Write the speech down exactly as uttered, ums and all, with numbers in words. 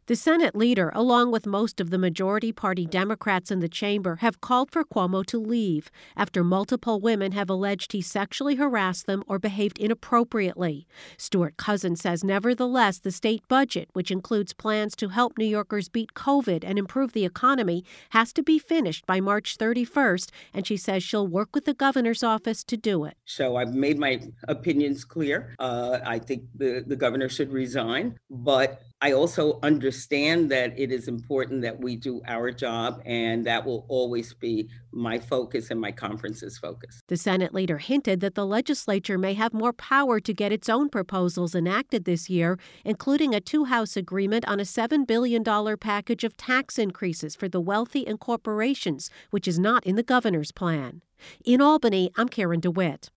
The Senate leader, along with most of the majority party Democrats in the chamber, have called for Cuomo to leave after multiple women have alleged he sexually harassed them or behaved inappropriately. Stuart Cousin says, nevertheless, the state budget, which includes plans to help New Yorkers beat COVID and improve the economy, has to be finished by March thirty-first, and she says she'll work with the governor's office to do it. So I've made my opinions clear. Uh, I think the, the governor should resign, but I also understand that it is important that we do our job, and that will always be my focus and my conference's focus. The Senate leader hinted that the legislature may have more power to get its own proposals enacted this year, including a two-house agreement on a seven billion dollars package of tax increases for the wealthy and corporations, which is not in the governor's plan. In Albany, I'm Karen DeWitt.